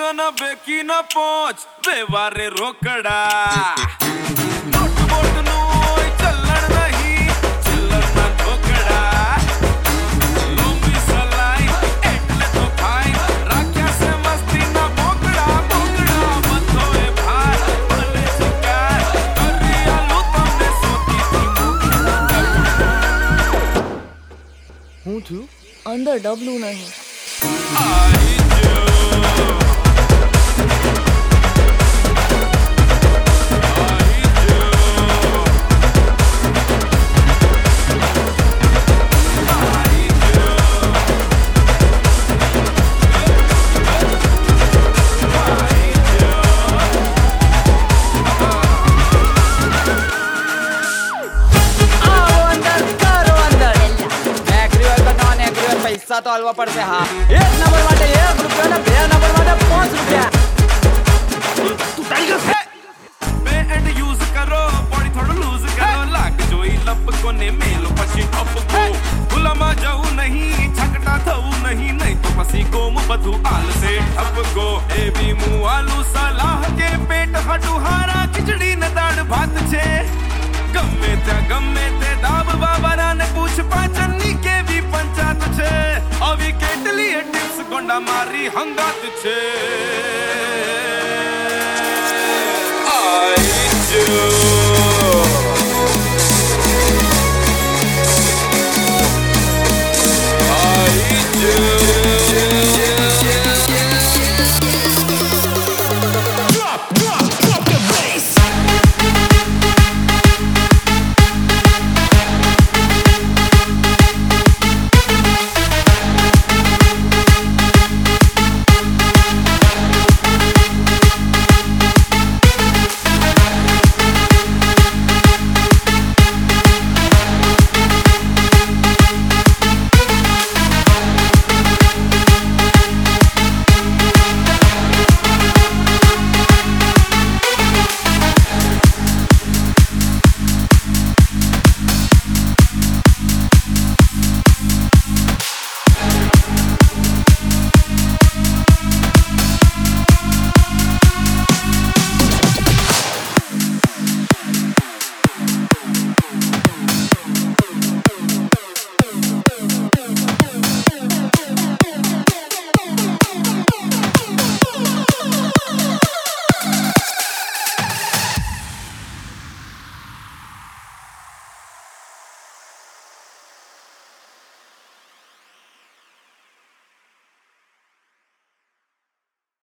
ना बेकी ना पहुंच बेवारे रोकड़ा बोट बोट नो चलन नहीं चिल्लर ना ठोकड़ा लंबी सलाई એટલે તો ખાઈ રાખ્યા છે મસ્તી ના બોકડા બોકડા બધોય ભાર ભલે શિકાર કરી આલું તમને સોતી હું થયું અંદર ડબલું નહીં आई जो પૈસા તો આલવા પડશે હા એક નંબર માટે 1 રૂપિયા ને 2 નંબર માટે 5 રૂપિયા तू टाइगर है बे एंड यूज करो बॉडी थोड़ा लूज करो लाग जोई लप कोने मेलो पछी टप को गुलामा जाऊ नहीं छकटा थऊ नहीं नहीं तो पसी गोम बधु आल से ठप को ए बी मु आलू सलाह के पेट हटू हारा खिचड़ी न दाड़ भात छे गमे ते दाब बाबरा ने पूछ पाचनी के भी पंचायत छे अभी केटली टिप्स गोंडा मारी हंगात छे